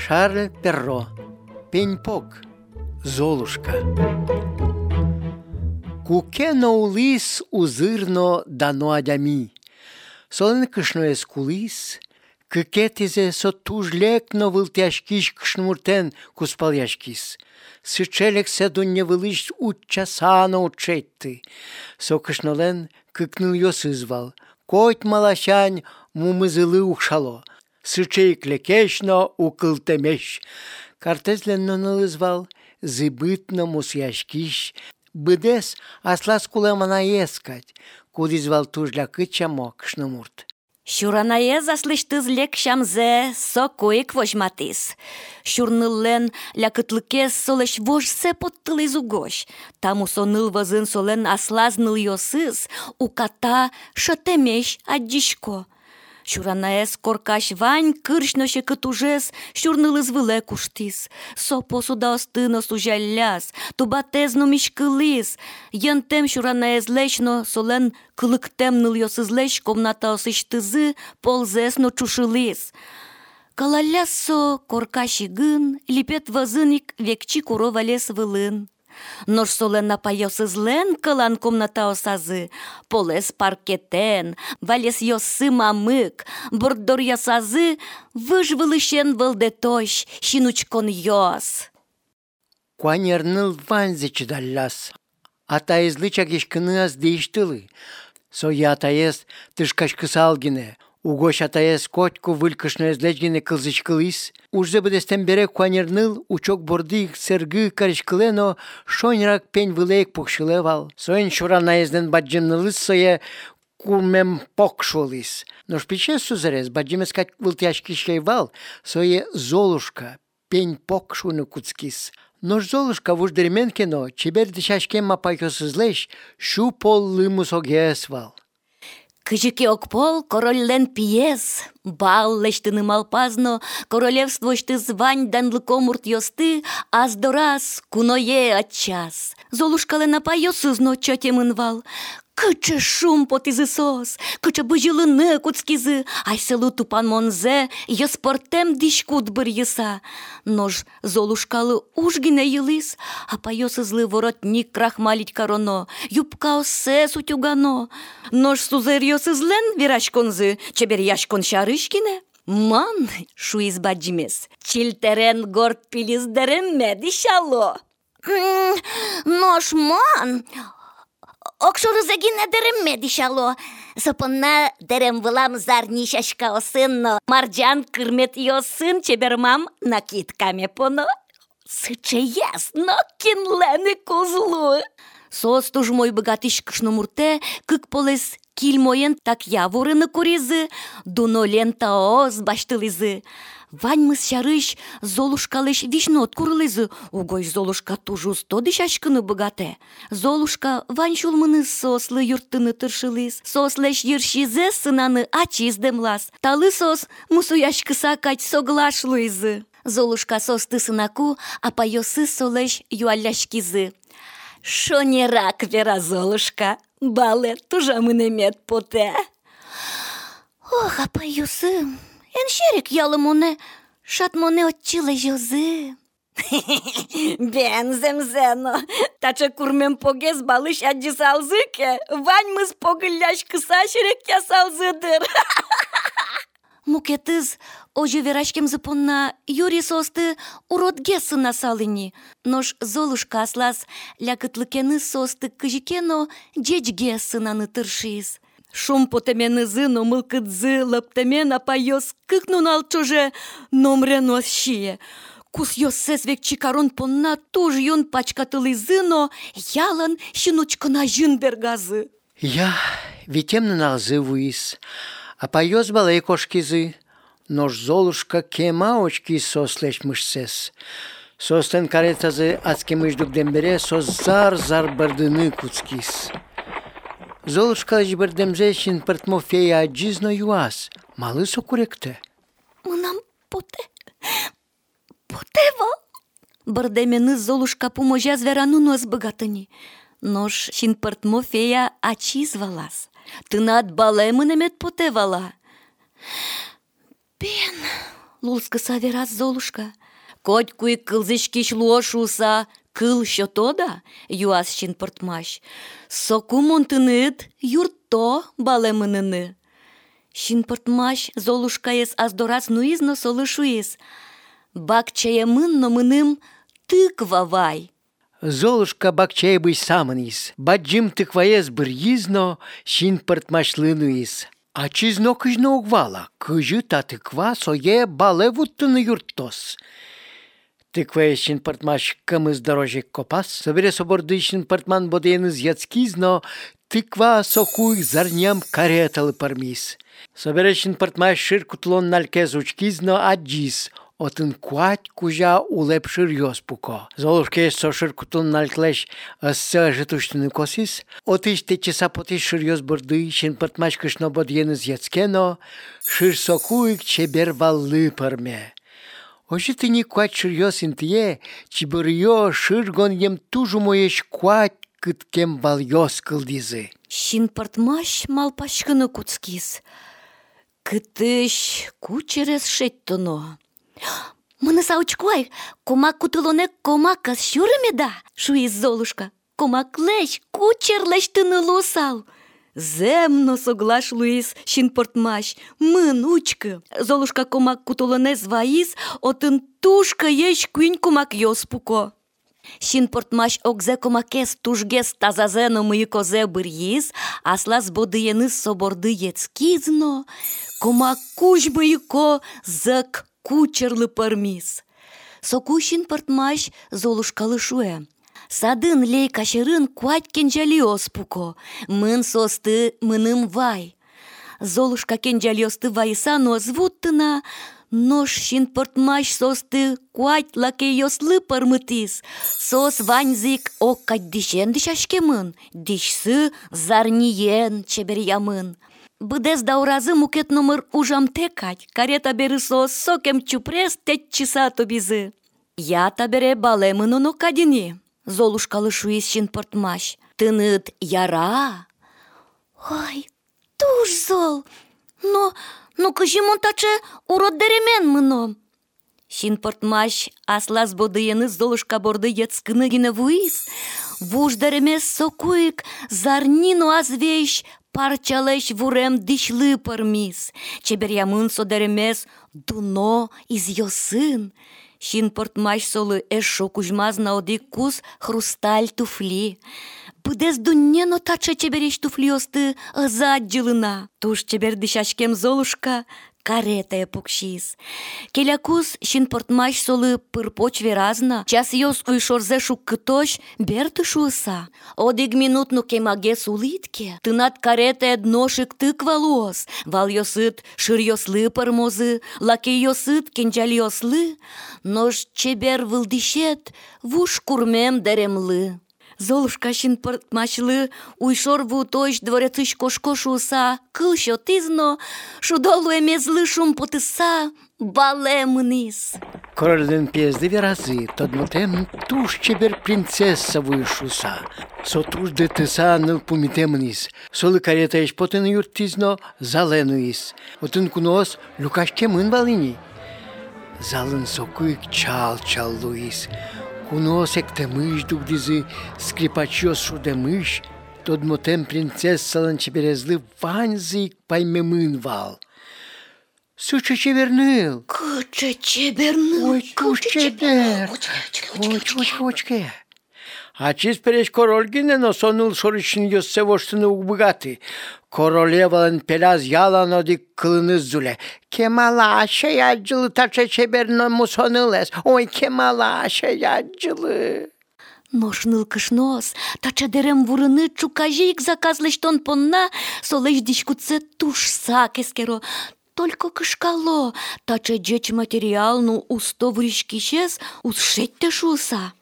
Шарль Перро. Пень-пок. Золушка. Кукено улис узырно дано адями. Солен кышное скулис, кыкетизе сотужлекно вылтяшкиш кшнмуртен куспаляшкис. Сычелек седунне вылыш учасано учетты. Сокышнолен кыкныл йосызвал. Коть малашань мумызылы ухшало. Сычей клекешно укылтемеш. Картезленно налызвал, зыбытно мусяшкиш. Быдес аслас кулемана ескать, кудизвал тужля кычамо кшнымурт. Щуранае заслыштыз лек шамзе сокоек вожматис. Щурныллен лякытлыкес солеш вожсе поттылыз угош. Таму соныл вазын солен аслазныл йосыз, уката шотемеш аддишко. Щуранаес коркаш вань кыршноше кытужес щурнылыз выле куштис. Со посуда остыно сужалляс, тубатезно мишкылис. Янтем щуранаес лечно солен кылыктем ныл йосызлеш комната осыштызы ползесно чушылис. Калалясо коркаши гын, липет вазыник векчи куро валес вылын. Нож солен напайосызлен кылан комната осазы, полес паркетен, валес йосы мамык, бордор ясазы, выжвылышен вылде тош, шинучкон йос. Куанерныл ванзе чидалляс. Атаезлы чагешкыны дейштылы. Соя атаез тышкашкысалгине. Угош атаез котку вылькышно эзлечгине кылзычкылыс. Ужзе бедестен бере куанерныл учок бордик сергы карышкылено шоньрак пень вылейк пухшылевал. Соен шуранаезден баджиннылыс сое кумем покшулыс. Но шпиче сузерез баджимескать вылтяшкишейвал сое Золушка пень покшуны куцкис. Нож Золушка вуждеременкено чебер дышашкен мапайкосызлеш шу пол лымусогесвал. Кыжыке окпол короллен пьес, бал лештыны малпазно, королевство штыз вань данлыкомурт йосты, аздорас куное отчас. Золушкален апайосызно чотемынвал. Кычы шум потизы сос, кычы быжылыны куцкизы, айселу тупан монзе, йоспортем дишкут бір йыса. Нож Золушкалы ужгине йылыс, апайосызлы воротник крахмалить кароно, юбка осе сутюгано. Нож сузер йосызлен вирашконзы, чебер яшкон шарышкине. Ман, шуиз баджимес, чилтерен горд пилиздерен медишало. Нож ман... Окшорызагине дерем медишало. Сопынна дерем вылам зарни шашка осынно. Марджан кырмет йосын чебермам накидкаме поно. Сыче ясно кинлены козлу. Сос туж мой богатыш кшномурте, кык полес кильмоен так яворыны куризы, дуно лента оз баштылызы. Ваньмыз шарыш Золушкалыш вишнот курлызы, угой Золушка тужус тодыш ашкыны богате. Золушка вань шулмыны сослы юртыны тыршылыз, сослеш йыршизе сынаны ачиздемлас, талы сос мусуяшкыса кать соглашлызы. Золушка состы сынаку, апайосы солеш юалляшкизы. Шонерак вера Золушка, балет тужамыны мед поте. Ох, апайосы... Эншерик ялымоне, шатмоне отчила жозы. Бенземзено, тача курмен погез балыш аджисалзыке, ваньмыз погылляш кыса шерек ясалзыдыр. Мукетыз, ожи верашкем запонна юри состы уродге сына салыни. Нож Золушка аслас лякытлыкені состы кыжикено джечге сынаны тыршиз. Шум потеменызы номылкыдзы лаптемен апайос кыкнун алчоже номрен шие. Кус йосес век чикарон понна туж юн пачкатылызы, но ялан шинучкына жын бергазы. Я витемны налзы вуис, апайос балай кошкизы, нож Золушка кема очки сослеш мышсес. Состен каретазы ацке мыждук бере сос зар бардыны куцкис. Золушка жібердемзе шин портмофея аджизно юас. Малы сокуректе. Мынам потева. Бардемені Золушка поможа зверану нос богатыни. Нож шин портмофея ачизвалас. Тынат балай мынемет потевала. Бен, лулска саверас Золушка. Коть куй кылзышкиш лошуса, кыл шотода, юас шин пыртмаш. Соку монтыныт, юрто балемыныны. Шин пыртмаш Золушка ес аздорас нуизно солышуис. Бакчая мынно мыным тыква вай. Золушка бакчай бый самынис, баджим тыкваес бырьизно, шин пыртмашлынуис. А чизно кыжно угвала, кыжы та тыква сое балевуттыны юрттос. Тыкваес шин пыртмаш кымыз дорожек копас, собере соборды шин пыртман боденыз яцкизно, тыква сокуй зарням кареталы пармис. Собере шин пыртмаш шир кутлон налькез учкизно аджис, отын куать кужа улепшир йоспуко. Золушке со шир кутлон налклеш ыссы житуштыны косис, отыш те часа потиш шир йозбырды, шин пыртмаш кышно боденыз яцкено, шир сокуйк чебер валлы парме. Ожи ты не куать шир йосинтие, чибырьё шир гон ем тужу моеш куать кыткем вал йоскылдизы. Шин пыртмаш малпашкыны куцкис. Кытыш кучерес шеттоно. Мыны саучкуай, комак кутылонек комакас шурымеда, шуиз Золушка. Комак леш, кучер леш тыны лосал. Земно соглаш Луис шин пыртмаш, мын учкы. Золушка комак кутылонез ваис, отын тушка еш куинь комак йоспуко. Шин пыртмаш окзе комакес тужгес тазазено мыйкозе бырьиз, аслас бодыеныз соборды ецкизно, комак куж мыйко зык кучерлы пармис. Соку шин пыртмаш Золушкалы шуэ. Садын лей кашырын куать кенжалиос-пуко, мын состы мыным вай. Золушка кенжалиосты вайса нозвуттына, нош шин пыртмаш состы куать лакейослы пармытис. Сос ваньзик оккать дишен дишашкемын, дишсы зарниен чеберьямын. Быдез дауразы мукет номер ужам текать, карета бері сос сокем чупрес 5 часа тобизы. Я табере балемын оно кадини. Золушкалы шуис шин пыртмаш. Тыныт яра. Ой, туш зол. Но кыжимон таче урод деремен мыно. Шин пыртмаш аслас бодыены Золушка борды ецкыныгине вуис. Вуж деремес сокуик зарнино азвейш парчалеш вурем дишлы пармис. Чеберьямын содеремес дуно из йосын. Шин пыртмаш солы эшо кужмаз на одик кус хрусталь туфли. Быдез дуннено таче чебереш туфлиосты заджилына. Туш чебер дишашкем Золушка карета пукшис. Келякус шин пыртмаш солы пырпоч веразна. Час йос уйшорзе шук кытош берты шуыса. Одик минутну кемаге сулитке. Тынат карета дношик тыква луос. Вал йосыт шир йослы пармозы. Лаке йосыт кенджал йослы. Нож чебер вылдишет вуш курмем деремлы. Золушка шин пыртмашлы уйшор вутош дворецыш кошко шуыса, кыл шотизно, шудолу эмезлы шум потыса, балемынис. Королден пезды веразы, тодмутем туш чебер принцесса вышуса. Со туш детеса ныл пумитемнис, солы карета еш потын юртизно заленуис. Отын кунос люкашке мын балини. Залын сокуик чал луис. Кунос эктемыш дугдизы, скрипачьос шудемыш, тодмотем принцессалан чеберезлы ванзык паймемын вал. Суча чеверныл. Куча чеберныл. Ой, куш чебер. Очке. А чиз переш королгине, но сонул шоричын йоссе воштыны угбыгаты. Королевалан пелаз ялан одик кылыныз зуле. Кемала шеяджылы тача чеберно мусонылес. Ой, кемала шеяджылы. Ношныл кышнос, тача дерем вурыны чукажик заказлыштон понна, солеш дишкуце тушса кескеро. Только кышкало, тача джеч материал, ну усто вришкишес, усшетте шуса.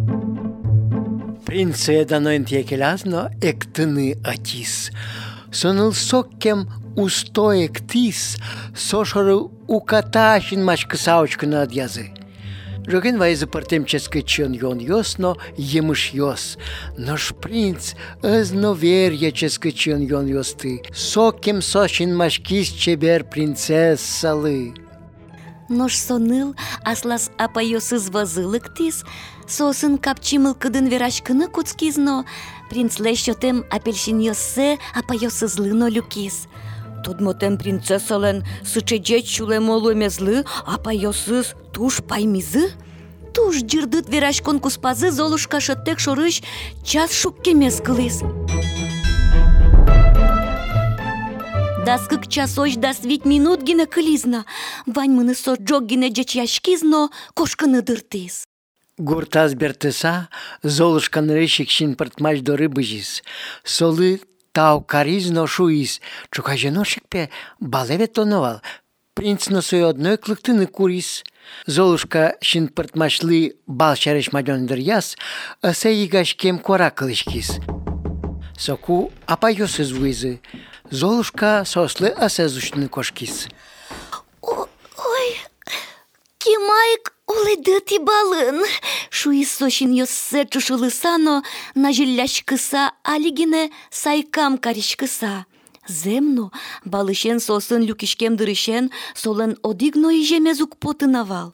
Принце даноин текелазно эктыны атис. Соныл соккем усто эктис, сошоры укаташин мачкы саучкыны адязы. Жоген вайзы партемческый чон йон йосно емыш йос. Наш принц ызно верьяческый чон йон йосты. Соккем сошин мачкис чебер принцессалы. Нош соныл, аслас апайосыз вазылыктис, сосын капчимыл кыдын верашкыны куцкизно, принцле шотем апельсин йоссе апайосызлыно люкис. Тодмотем принцессален сычеджет чуле молу мезлы, апайосыз туш паймизы? Туш джирдыт верашкон куспазы Золушка шыттек шорыш час шукке мезкылис. Даскык часоч дас 5 минут гине кылизна. Вань мыны со джок гине джечяшкизно кошкыны дыртис. Гуртаз бертыса Золушкан решик шин пыртмаш до рыбыжис. Солы тау каризно шуис. Чукаженошикпе балеве тоновал. Принц носой одной клыктыны курис. Золушка шин пыртмашлы бал шареш мадёндыр яс, ысе егашкем кора кылышкис. Соку апайосыз вуйзы. Золушка сослы асезушны кошкис. Ой, кимайк улыдыти балын. Шуис сошин йоссе чушылысано на жилляшкыса алигине сайкам каришкыса. Земно балышен сосын люкишкем дырышен солен одигно ижемезук потынавал.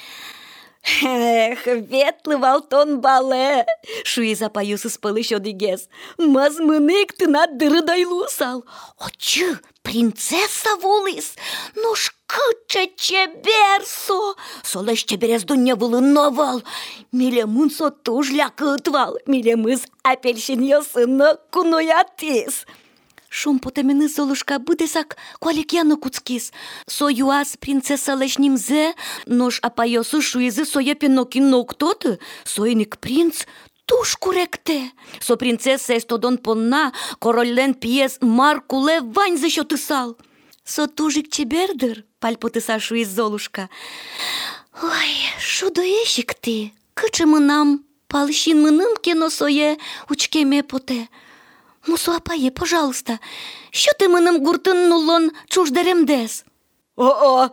Эх, ветлы валтон бале! Шуиза паюсыз пылыш одигез. Мазмынык тына дырыдайлусал. Очы, принцесса волис! Нуш кыче чеберсо! Солеш чеберез дуня вылыновал. Милемун со тужля кытвал. Милемыз апельсин йосыно кунуятис. Шум потемени Золушка быдесак куалекяны куцкис. Со юас принцесса лешнимзе, нош апайосу шуизы соя пенокин ноктоты, соиник принц туш куректе. Со принцесса эстодон понна, короллен пьес Маркуле вань защётысал. Со тужик чебердыр, пальпотыса шуиз Золушка. Ой, шудоешик ты, кычы мынам, палщин мыным кено сое учкеме поте. Мусу апае, пожалуйста, що ти менем гуртин нулон чуждаремдес? Вот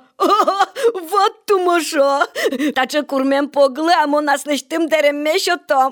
тумошо, таче курмем погли, а мона слештим дереме шотом.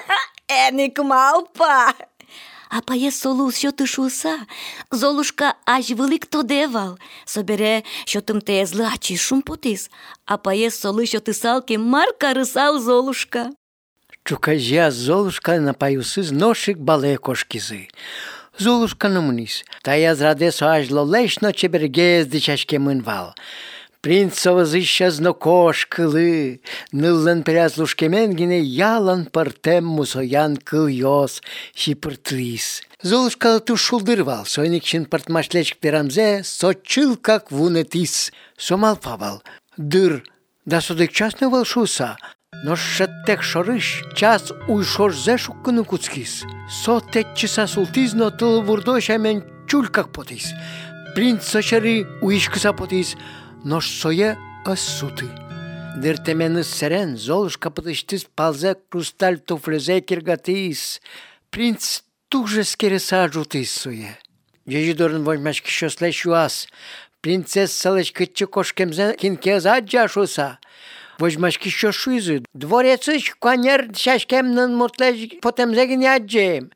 Еник малпа. Апае солу, що ти шуса, Золушка аж велик то девал. Собере, що тим те злачі шумпотис. Апае соли, що ти салки марка рисал Золушка. Чукажя Золушка на паюсыз ношик бале кошкизы. Золушка намунис. Тая зрадесо аж лолешно чебергез дичашке мынвал. Принц совазыщазно кошкылы. Ныллын перяз лушкеменгине ялан партем мусоян кыл йос шипыртлис. Золушка ту шулдырвал. Сойникчин партмашлечк перамзе сочыл как вунетис. Сомалпавал. Дыр. Да содык частный волшуса. Но шаттек шорыш, час уйшош зешук кыны куцкис. Со тетчиса султизно тыл вурдош амен чулькак потис. Принц сочары уишкыса потис, нош сое ассуты. Дыртемені сэрен Золушка пытыштыс палзе крусталь туфлезе киргатис. Принц туже скереса жутис сое. Жежидорын возьмаш кишослеш юас. Принцессалыч кытчы кошкемзе кинкез аджашуса. Возьмаш кишо шуизы. Дворецыч конер шашкемнын муртлеж потемзегин яджем.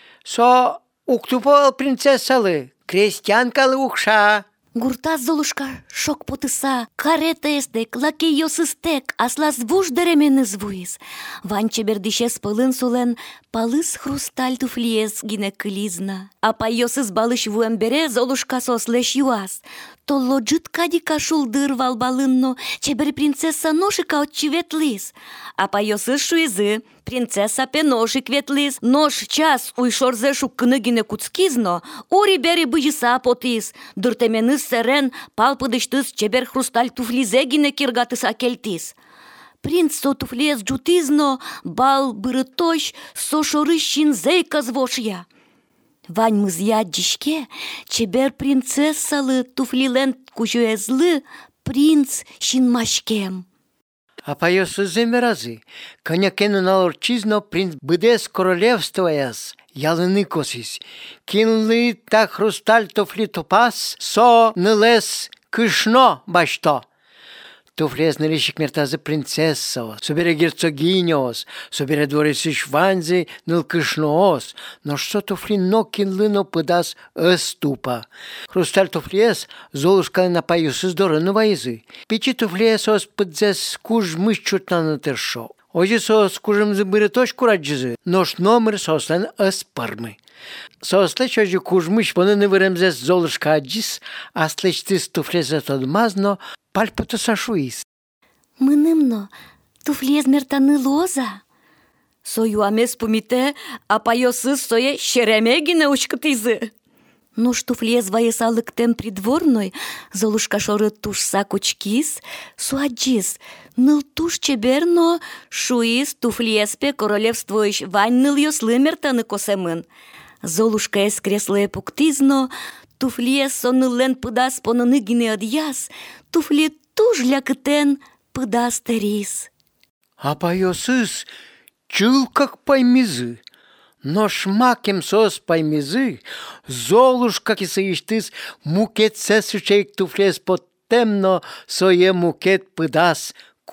Со уктупол принцессалы. Крестьянкалы ухша. Гурта Золушка шок потыса, карета эстек, лакей йосыстек, аслас вуш деремені звуис. Вань чебердишес пылын солен, палыс хрусталь туфлиес гине кылизна. Апа йосыз балыш вуэмбере Золушка сослеш юас. Толло джыт кадика шулдыр вал балынно, чебер принцесса ношика отчиветлис. Апа йосыз шуизы, принцесса пеношик ветлис, нош час уйшорзе шуккыны гине куцкизно, ури бери быжыса потис, дыртемені сэрен палпыдыштыс чебер хрусталь туфлизе гине киргатыса келтис. Принц со туфлиез джутизно, бал бырытош, со шорыщин зейка звошья. Вань мызья джишке, чебер принцессалы туфлилен кужуезлы, принц шинмашкем. Апа йосыземе разы, конякену налорчизно принц быдес королевствояс, ялыны косис. Кинлы та хрусталь туфли топас, со нылес кышно башто. Туфлес нарищик мертазы принцессо, собере герцогиньос, собере дворец Шванзи нылкышноос, но что туфли нокин лыно пыдас ступа. Хрусталь туфлес Золушка напаюс из дорыны вайзы. Печи туфлесос пыдзес куж мышчутна на тершо. Ожи сос кужем забыре точку раджизы, нож номер сослен спармы. Сослеч ожи куж мыш понаны выремзес Золушка аджис, а слеч тыс туфлесет одмазно, пальпото сашуис. Мынымно, туфлез мертаны лоза. Сою амес пумите, а пайосы сое щеремегине учкатызы. Но штуфлез ваесалык тем придворной, Золушка шоры тушса кучкис, суаджис, ныл туш чеберно, шуис туфлеспе королевствующ вань ныл ёслы мертаны косемын. Золушка эс кресле пуктизно, туфлез сонылен пыдас понаны гине адьяс, туфле туш лякытен пыдас терис. А пайосыс чыл как паймизы. Но шмакем сос паймизы, Золушка кисаиштыс мукет сесучейк туфлес под темно сое мукет пыдас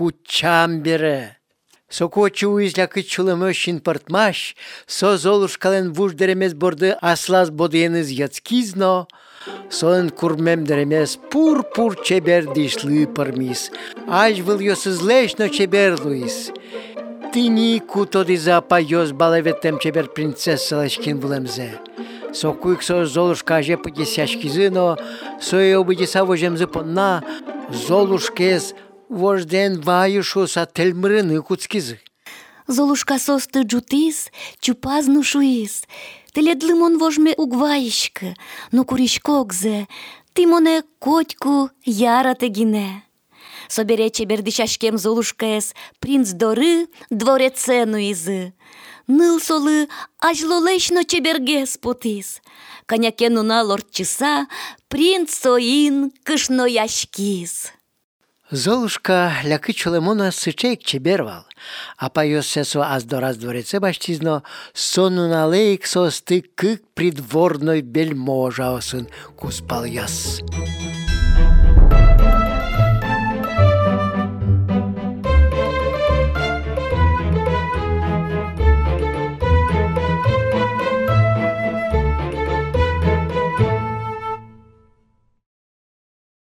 кучамбере. Сокочу изляки чулемöшин портмаш, со Золушкален вуждеремес борды аслас боденыз яцкизно, соен курмем деремес пур чебер дишлы пармис, аж выл ёсызлешно чебер луис. Тини кутоди за пайос балеветем чебер принцесса лачкин булемзе. Сокуик со Золушка же подесяшкизыно, сое обыдеса вожемзы понна, Золушкез вожден ваюшус ательмрыны куцкизы. Золушка состы джутис, чупазну шуис. Теледлымон вожме угваишка, но куришкокзе, тимоне котьку ярате гине. Собере чебердишашкем Золушкаес принц доры дворецену изы. Ныл солы ажлолешно чебергес потис. Конякенуна лордчиса принц соин кышно яшкис. Золушка ляки чулемона сычейк чебервал, а пайосесо аздораз двореце баштизно сону налейк состы кык придворной бельможа осын куспал яс.